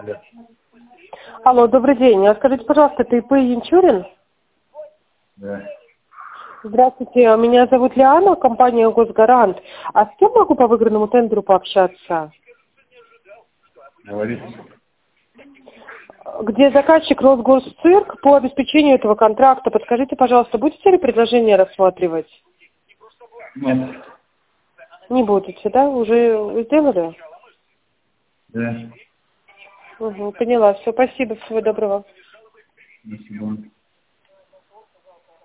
Да. Алло, добрый день. Скажите, пожалуйста, это ИП Янчурин? Да. Здравствуйте, меня зовут Лиана, компания «Госгарант». А с кем могу по выигранному тендеру пообщаться? Говорите. Где заказчик Росгосцирк по обеспечению этого контракта. Подскажите, пожалуйста, будете ли предложение рассматривать? Нет. Не будете, да? Уже сделали? Да. Угу, поняла. Все, спасибо, всего доброго. До свидания.